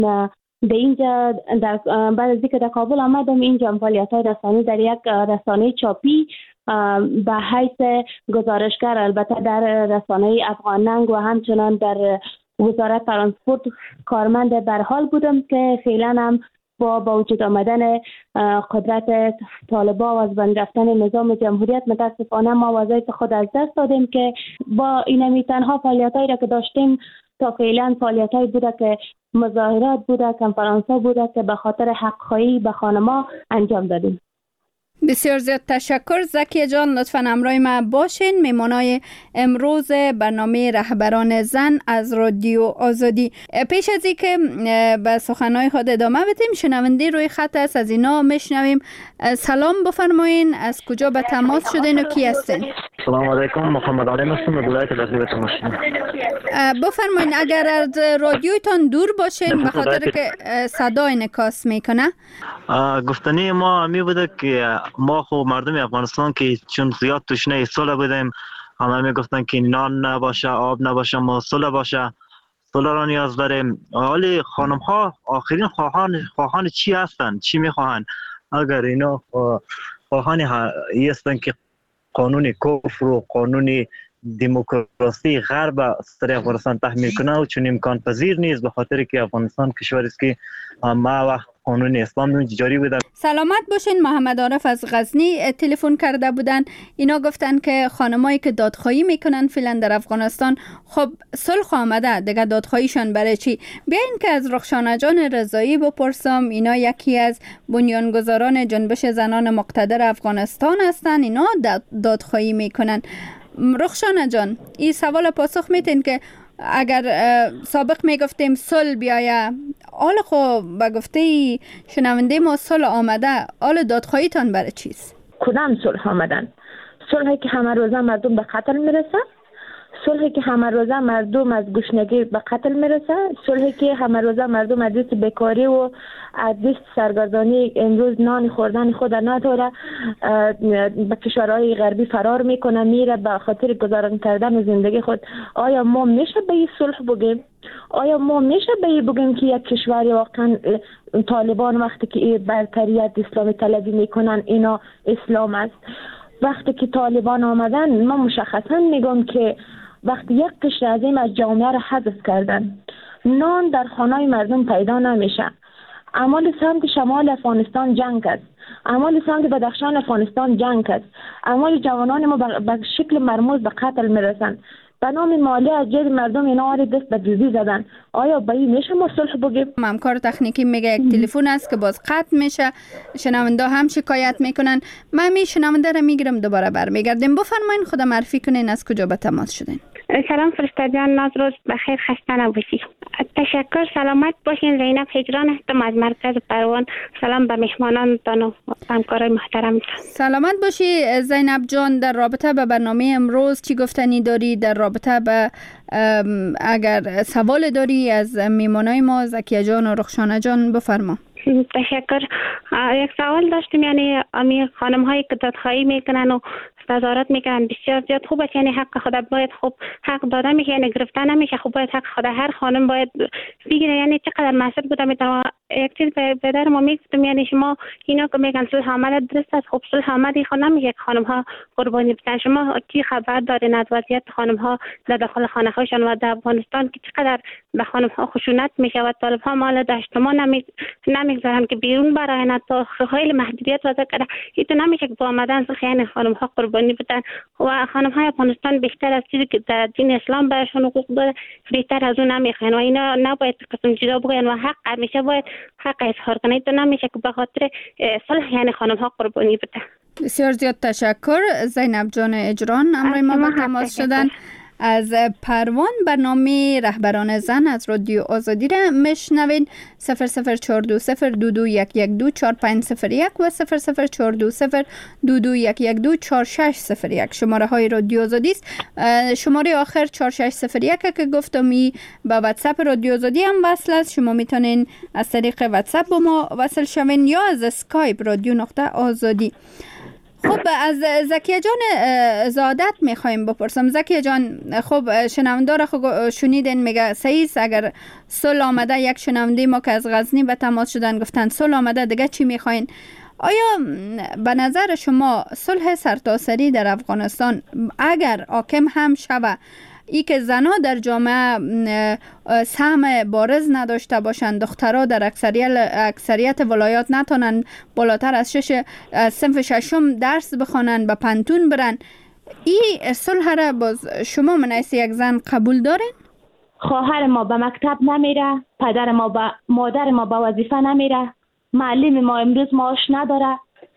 در اینجا بعد از اینکه در کابل آمدم اینجا فعالیت‌های رسانه‌ای در یک رسانه چاپی به حیث گزارشگر البته در رسانه افغاننگ و همچنان در وزارت ترانسپورت کارمند در حال بودم که فعلا هم با وجود آمدن قدرت طالبان و از بین رفتن نظام جمهوریت متاسفانه ما وظایف خود از دست دادیم که با اینمی تنها فعالیت‌هایی را که داشتیم تا فعلا فعالیت‌هایی بوده که مظاهرات بوده، کنفرانس‌ها بوده که به خاطر حق‌خواهی به خانم‌ها انجام دادیم. بسیار زیاد تشکر. زکیه جان لطفاً همراه ما باشین. میمونای امروز برنامه رهبران زن از رادیو آزادی. پیش از این که به سخنهای خود ادامه بدیم شنونده روی خط است، از اینا میشنویم. سلام بفرمایین، از کجا به تماس شدین و کی هستین؟ سلام علیکم، محمد علی هستم از ولایت دهلی تماس. بفرمایین اگر از رادیوتان دور باشین به خاطر که صدا انعکاس میکنه. گفتنی ما می بوده که ما خو مردم افغانستان که چون زیاد تشنه صلح بودیم، همه می گفتن که نان نباشه، آب نباشه، ما صلح باشه، صلح را نیاز داریم. ولی خانم ها آخرین خواهان چی هستن؟ چی میخواهند؟ اگر اینا خواهان هستن که قانون کفر و قانون دموکراسی غرب سر افغانستان تحمیل کنه و چون امکان پذیر نیست، به خاطر که افغانستان کشوری است که ما وقت قانون اسلام جاری بوده. سلامت باشین. محمد عارف از غزنی تلفن کرده بودن. اینا گفتن که خانمایی که دادخواهی میکنن فعلا در افغانستان، خب صلح آمده دیگه، دادخواهیشان برای چی؟ بیاین که از رخشانه جان رضایی بپرسم. اینا یکی از بنیانگذاران جنبش زنان مقتدر افغانستان هستن. اینا دادخواهی میکنن. رخشانه جان این سوال پاسخ میتین که اگر سابق میگفتیم صلح بیایه، حال خو به گفته شنونده ما صلح آمده، حال دادخواهیتان برای چیست؟ کدام صلح آمدن؟ صلحی که همه روزه مردم به قتل میرسه، صلحی که همه روزه مردم از گشنگی به قتل میرسه، صلحی که همه روزه مردم از دست بیکاری و از دست سرگردانی امروز نان خوردن خود نداره، به کشورهای غربی فرار میکنه، میره به خاطر گذران کردن زندگی خود. آیا ما میشه به این صلح بگیم؟ آیا ما میشه به این بگیم که یک کشوری واقعا طالبان وقتی که برتریت اسلامی طلبی میکنن اینا اسلام است؟ وقتی که طالبان آمدن ما مشخصا میگم که وقتی یک قشر عظیم از جامعه را حذف کردن، نان در خانه مردم پیدا نمیشه. اعمال سمت شمال افغانستان جنگ است، اعمال سمت بدخشان افغانستان جنگ است، اعمال جوانان ما به شکل مرموز به قتل میرسن. به نام مالی از جیب مردم اینا دست به دوزی زدن. آیا به این میشه ما صلح بگیم؟ همکار تکنیکی میگه یک تلفن است که باز قطع میشه، شنونده هم شکایت میکنن. من شنونده را میگیرم دوباره برمیگردیم. بفرمایین خدا معرفی کنین، از کجا به تماس شدین؟ سلام فرشته جان، ناز روز بخیر، خسته نباشی. تشکر، سلامت باشین. زینب هجران هستم از مرکز پروان. سلام به مهمانانتان و همکارای محترمتان. سلامت باشی زینب جان. در رابطه به برنامه امروز چی گفتنی داری؟ در رابطه به اگر سوال داری از میمانای ما زکیه جان و رخشانه جان بفرما. تشکر. یک سوال داشتم، یعنی امی خانم هایی که دادخواهی میکنن و تظاهرات میکنن بسیار زیاد خوبه، یعنی حق خود باید خوب حق داده میشه، یعنی گرفته نمیشه. خوب باید حق خود هر خانم باید بگیره. یعنی چقدر مسئول بوده میتونه. یک چیز به در ما میگفتم، یعنی شما اینا که میگن صلح آمده درست است، خب صلح آمده خود نمیشه که خانم ها قربانی بشن. شما چی خبر دارین از وضعیت خانم ها در داخل خانه هاشون و در افغانستان که چقدر به خانم ها خشونت میشه و طالب ها مال داشت ما نمیگذارن که بیرون براین، تا خیلی محدودیت وضع کرده. این نمیشه که با آمدن صلح یعنی خانم ها قربانی بدن. و خانم های افغانستان بیشتر از چیزی که در دین اسلام برایشون حقوق داره بیشتر از اون نمیخوان و اینا نباید قسم جدا بگن و حق همیشه باید حق اظهار کنه. تو نمیشه که به خاطر صلح یعنی خانم ها قربانی بدن. بسیار زیاد تشکر زینب جان اجران، امروز ما با تماس شدن. از پروان برنامه رهبران زن از رادیو آزادی را میشنوید. 0042022112450 و 0042022112461 شماره های رادیو آزادی است. شماره آخر 4601 که گفتم می با واتساپ رادیو آزادی هم وصل است. شما میتونین از طریق واتساپ با ما وصل شوین یا از اسکایپ رادیو نقطه آزادی. خب از زکیه جان زادت میخوایم بپرسم. زکیه جان، خب شنونده را شنیدین میگه صحیح است اگر صلح آمده. یک شنونده ما که از غزنی به تماس شدن گفتن صلح آمده دیگه چی میخواین؟ آیا به نظر شما صلح سرتاسری در افغانستان اگر حاکم هم شوه، ای که زنها در جامعه سهم بارز نداشته باشند، دخترها در اکثریت ولایات نتونن بالاتر از صنف ششم درس بخوانند، به پانتون برن، این صلح را باز شما من حیث یک زن قبول دارین؟ خواهر ما به مکتب نمیره، مادر ما به وظیفه نمیره، معلم ما امروز معاش نداره.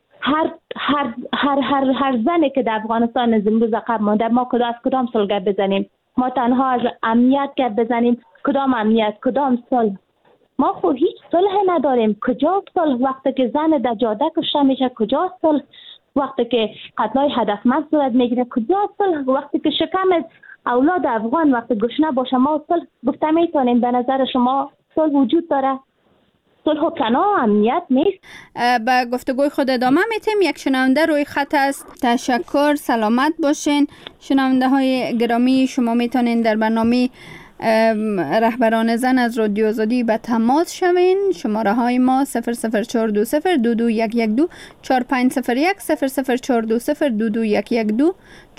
هر زنی که در افغانستان از امروز عقب مانده، ما از کدام صلح بزنیم؟ ما تنها از امنیت بزنیم. کدام امنیت؟ کدام صلح؟ ما خود هیچ صلح نداریم. کجا صلح؟ وقتی که زن در جاده کشته میشه کجا صلح؟ وقتی که قتلای هدفمند صورت میگیره کجا صلح؟ وقتی که شکم از اولاد افغان وقتی گشنه باشه ما صلح گفته میتونیم؟ به نظر شما صلح وجود داره؟ صلح و پناه امنیت نیست. به گفتگوی خود ادامه میتیم. یک شنونده روی خط است. تشکر، سلامت باشین. شنونده های گرامی، شما میتونین در برنامه رهبران زن از رادیو آزادی به تماس شوین. شماره های ما 00420 22 4501 00420 22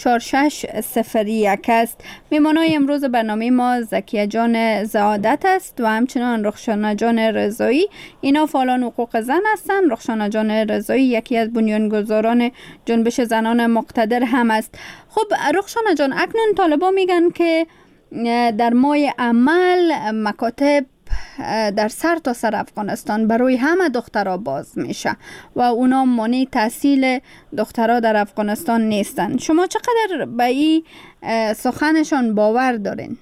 4601 است. میمانای امروز برنامه ما زکیه جان زعادت است و همچنان رخشانه جان رضایی. اینا فعالان حقوق زن هستند. رخشانه جان رضایی یکی از بنیانگذاران جنبش زنان مقتدر هم است. خب رخشانه جان، اکنون طالبان میگن که در ماه عمل مکاتب در سر تا سر افغانستان برای همه دخترها باز میشه و اونا مانع تحصیل دخترها در افغانستان نیستن. شما چقدر به این سخنشان باور دارین؟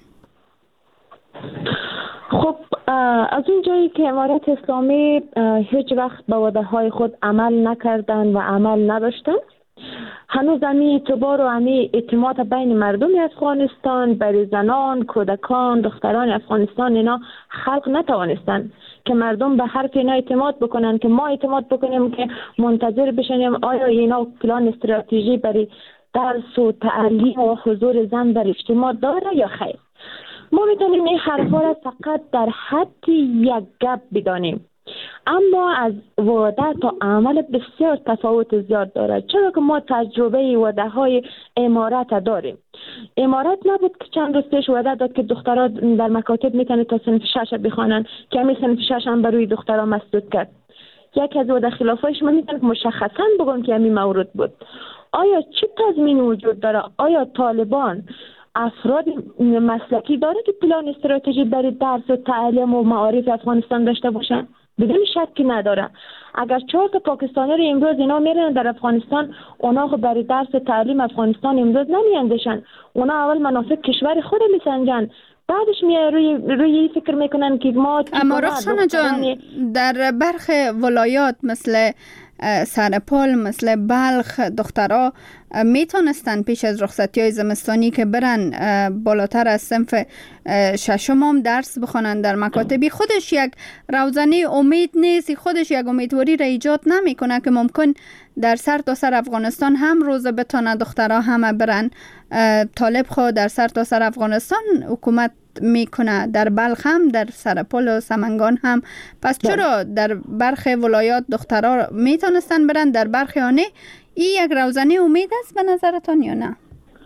خب از اون جایی که امارت اسلامی هیچ وقت به وعده های خود عمل نکردن و عمل نداشتن، هنوز همی اعتبار و همی اعتماد بین مردم افغانستان برای زنان، کودکان، دختران افغانستان اینا خلق نتوانستن که مردم به حرف اینا اعتماد بکنن، که ما اعتماد بکنیم که منتظر بشنیم آیا اینا پلان استراتژی برای درس و تعلیم و حضور زن در اجتماع داره یا خیر. ما میتونیم این حرفا را فقط در حد یک گپ بدانیم، اما از وعده تا عمل بسیار تفاوت زیاد دارد، چرا که ما تجربه وعده های امارت داریم. امارت نبود که چند روز پیش وعده داد که دخترها در مکاتب میتونه تا صنف 6 بخوانند، که همین صنف 6 هم برای دخترها مسدود کرد. یک از وعده خلافایش من میتونم که مشخصا بگم که همین مورد بود. آیا چه تضمین وجود داره؟ آیا طالبان افراد مسلکی داره که پلان استراتژی برای درس و تعلیم و معارف افغانستان داشته باشن؟ بدون شکی نداره. اگر 4 تا پاکستانی رو امروز اینا میرن در افغانستان، اونا خب برای درس و تعلیم افغانستان امروز نمیاندیشن. اونا اول منافع کشور خود میسنجن، بعدش روی فکر میکنن که ما. اما رخشانه جان، در برخی ولایات مثل سرپل، مثل بلخ، دخترها میتونستن پیش از رخصتی های زمستانی که برن بالاتر از صنف 6 هم درس بخونن در مکاتبی. خودش یک روزنه امید نیست، خودش یک امیدواری را ایجاد نمیکنه که ممکن در سر تا سر افغانستان هم روزه بتونه دخترها همه برن. طالب خود در سر تا سر افغانستان حکومت میکنه، در بلخ هم، در سرپل و سمنگان هم. پس چرا در برخی ولایات دخترها میتونستن برن، در برخی ها نه؟ این یک روزنه امید است به نظرتان یا نه؟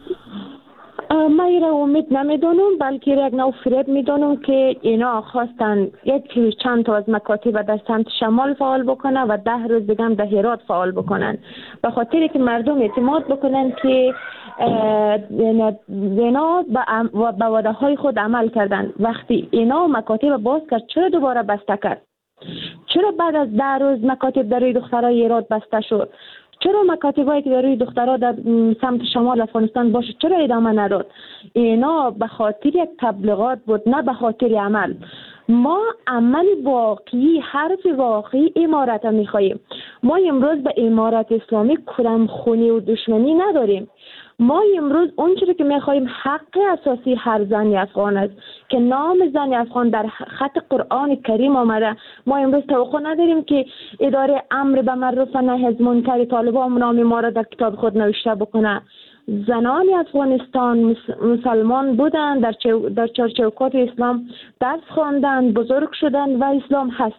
من این را امید نمیدونم، بلکه یک نوع فریب میدونم که اینا خواستن یک چند تا از مکاتب در سمت شمال فعال بکنن و 10 روز دیگه در هرات فعال بکنن، به خاطر که مردم اعتماد بکنن که اینا به وعده های خود عمل کردن. وقتی اینا مکاتب باز کرد، چرا دوباره بسته کرد؟ چرا بعد از 10 روز مکاتب در روی دخترای هرات بسته شد؟ چرا مکاتبایی که در روی دخترها در سمت شمال افغانستان باشه چرا ادامه نداد؟ اینا به خاطر یک تبلیغات بود، نه به خاطر عمل. ما عمل واقعی، حرف واقعی امارت را میخواییم. ما امروز به امارت اسلامی کرم خونی و دشمنی نداریم. ما امروز اونچوری که میخواهیم حق اساسی هر زن افغان است که نام زن افغان در خط قرآن کریم آمده. ما امروز توقع نداریم که اداره امر به معروف و نهی از منکر طالبان نام ما را در کتاب خود نوشته بکنه. زنان افغانستان مسلمان بودند، در چارچوکات اسلام درس خواندند، بزرگ شدند و اسلام هست.